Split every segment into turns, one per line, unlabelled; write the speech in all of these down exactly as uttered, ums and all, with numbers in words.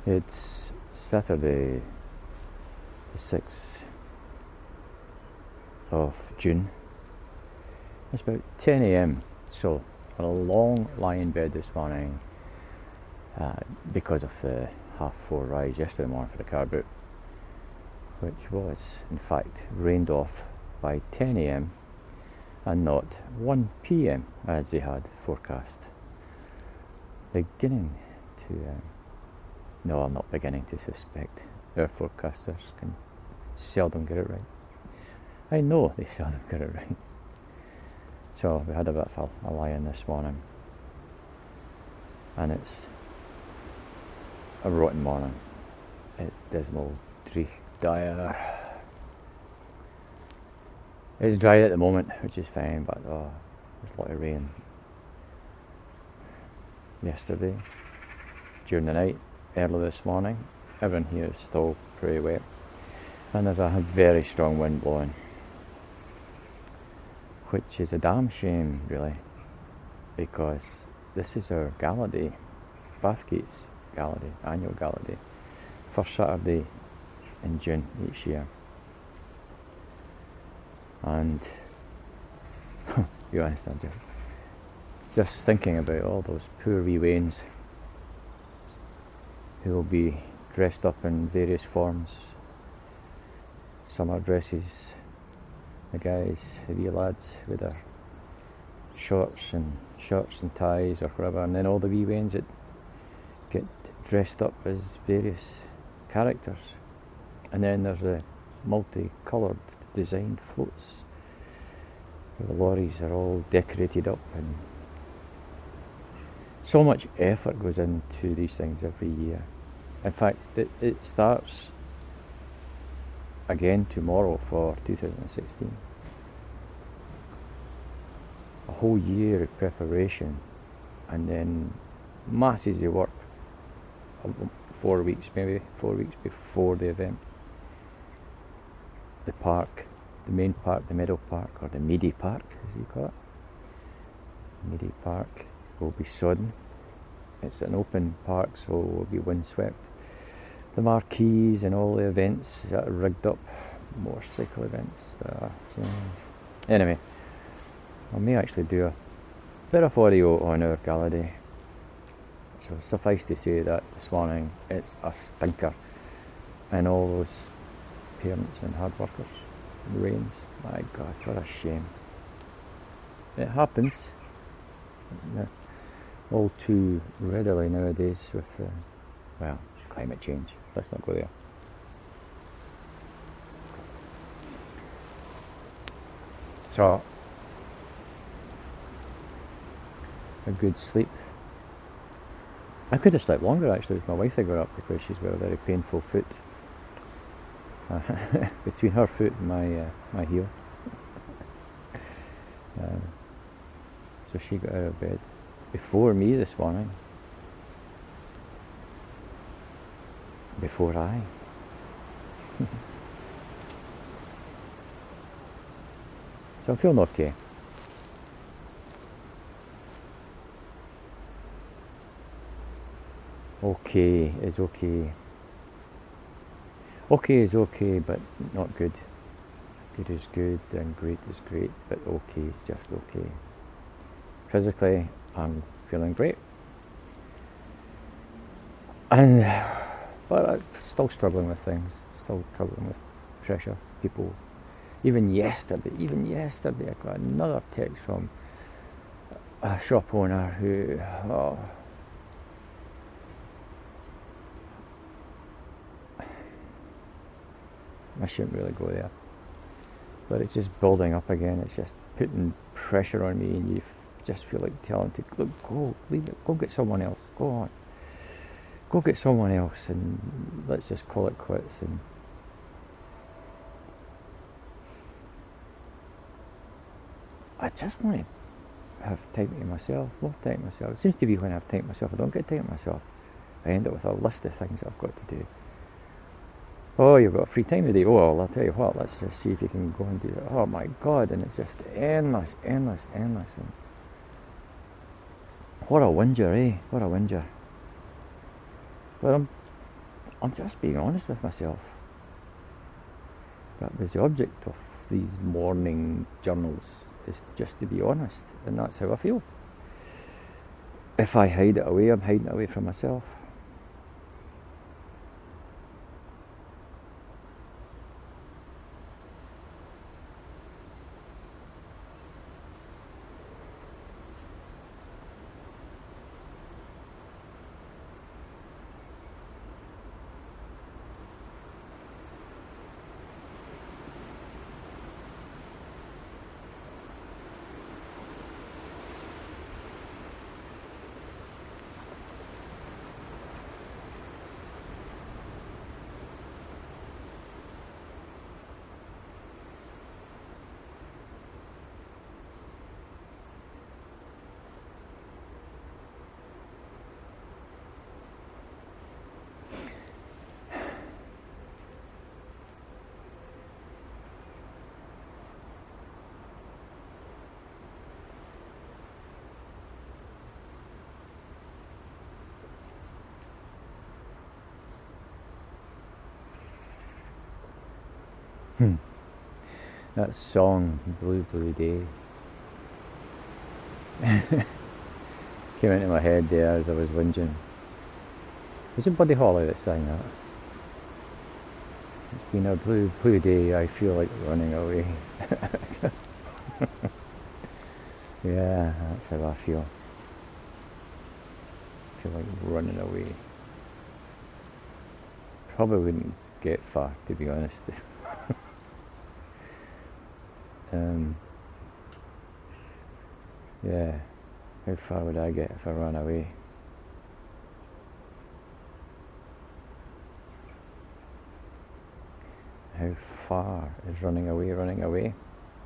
It's Saturday the sixth of June. It's about ten a m so I had a long lie in bed this morning uh, because of the half four rise yesterday morning for the car boot, which was in fact rained off by ten a m and not one p m as they had forecast. Beginning to um, no, I'm not beginning to suspect their forecasters can seldom get it right. I know they seldom get it right. So we had a bit of a, a lie-in this morning, and it's a rotten morning. It's dismal, dreich, dire. It's dry at the moment, which is fine, but oh, there's a lot of rain yesterday, during the night, early this morning. Everyone here is still pretty wet, and there's a very strong wind blowing, which is a damn shame really, because this is our gala day, Bathgate's gala day, annual gala day, first Saturday in June each year. And you understand, just, just thinking about all those poor wee wains who will be dressed up in various forms, summer dresses, the guys, the wee lads with their shorts and shirts and ties or whatever, and then all the wee wains that get dressed up as various characters, and then there's the multicoloured designed floats where the lorries are all decorated up, and so much effort goes into these things every year. In fact, it, it starts again tomorrow for two thousand sixteen. A whole year of preparation, and then masses of work, four weeks maybe, four weeks before the event. The park, the main park, the Meadow Park, or the Meady Park as you call it, Meady Park will be sodden. It's an open park, so it will be windswept. The marquees and all the events that are rigged up, motorcycle events. Uh, anyway, I may actually do a bit of audio on our gala day. So suffice to say that this morning it's a stinker, and all those parents and hard workers in the rains. My God, what a shame. It happens uh, all too readily nowadays with, uh, well, climate change. Let's not go there. So, a good sleep. I could have slept longer actually with my wife that got up, because she's got a very painful foot. Uh, between her foot and my uh, my heel. Uh, so she got out of bed before me this morning. Before I. So I'm feeling okay. Okay is okay. Okay is okay, but not good. Good is good, and great is great, but okay is just okay. Physically, I'm feeling great. And, but I'm still struggling with things, still struggling with pressure, people. Even yesterday, even yesterday, I got another text from a shop owner who, oh, I shouldn't really go there, but it's just building up again. It's just putting pressure on me, and you f- just feel like telling to look, go, leave it, go get someone else, go on, go get someone else, and let's just call it quits. And I just want to have time to myself, more time to myself. It seems to be when I have time to myself, I don't get time to myself. I end up with a list of things I've got to do. Oh, you've got free time today. Oh, well, I'll tell you what, let's just see if you can go and do that. Oh my God, and it's just endless, endless, endless. And what a whinger, eh? What a whinger. But I'm I'm just being honest with myself. That was the object of these morning journals, is just to be honest, and that's how I feel. If I hide it away, I'm hiding it away from myself. Hmm. That song, Blue Blue Day, came into my head there as I was whinging. Was it Buddy Holly that sang that? It's been a blue, blue day, I feel like running away. Yeah, that's how I feel. I feel like running away. Probably wouldn't get far, to be honest. um, yeah, how far would I get if I ran away? How far is running away running away?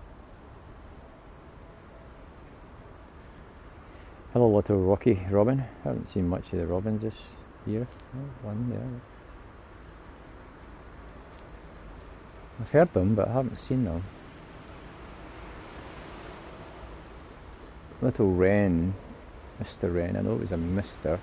Hello, little Rocky Robin. Haven't seen much of the Robins this year. Oh, one there. I've heard them, but I haven't seen them. Little Wren, Mister Wren, I know it was a Mister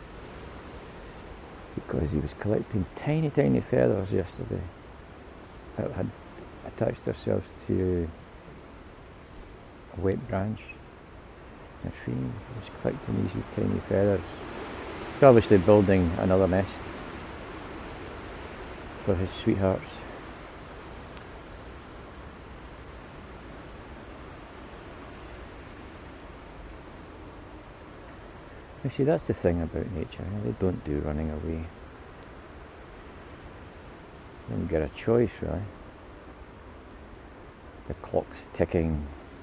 because he was collecting tiny, tiny feathers yesterday that had attached themselves to a wet branch in a tree. He was collecting these tiny feathers. He's obviously building another nest for his sweethearts. You see, that's the thing about nature, they don't do running away. They don't get a choice, really. The clock's ticking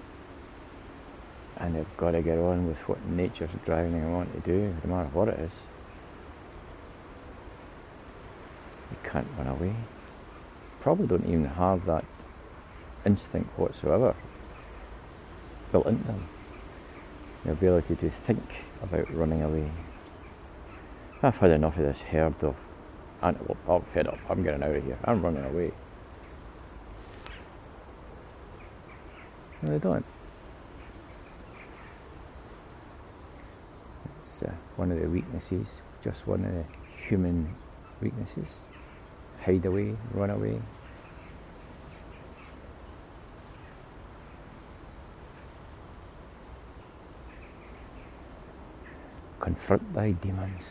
and they've got to get on with what nature's driving them on to do, no matter what it is. You can't run away. Probably don't even have that instinct whatsoever built into them. The ability to think about running away. I've had enough of this herd of antelope. I'm fed up. I'm getting out of here. I'm running away. No, they don't. It's uh, one of the weaknesses, just one of the human weaknesses. Hide away, run away. Confront thy demons.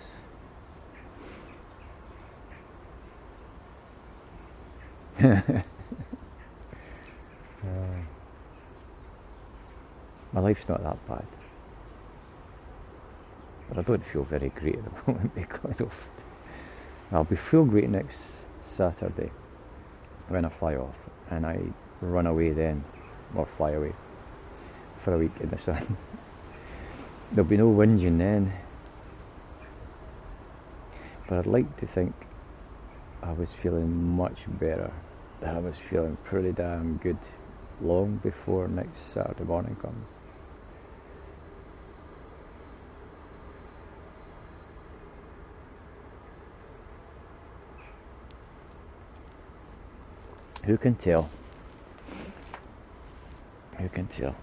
uh, my life's not that bad, but I don't feel very great at the moment because of. I'll be feel great next Saturday when I fly off, and I run away then, or fly away for a week in the sun. There'll be no whinging then, but I'd like to think I was feeling much better, that I was feeling pretty damn good long before next Saturday morning comes. Who can tell? Who can tell?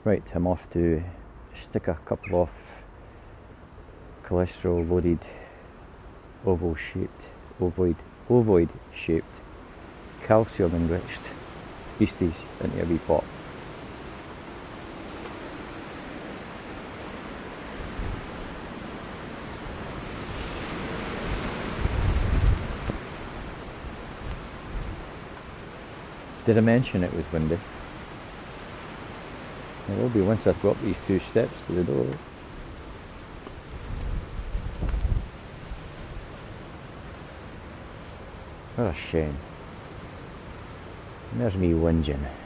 Right, I'm off to stick a couple of cholesterol loaded oval shaped, ovoid, ovoid shaped, calcium enriched beasties into a wee pot. Did I mention it was windy? It will be once I've got these two steps to the door. What a shame. And there's me whinging.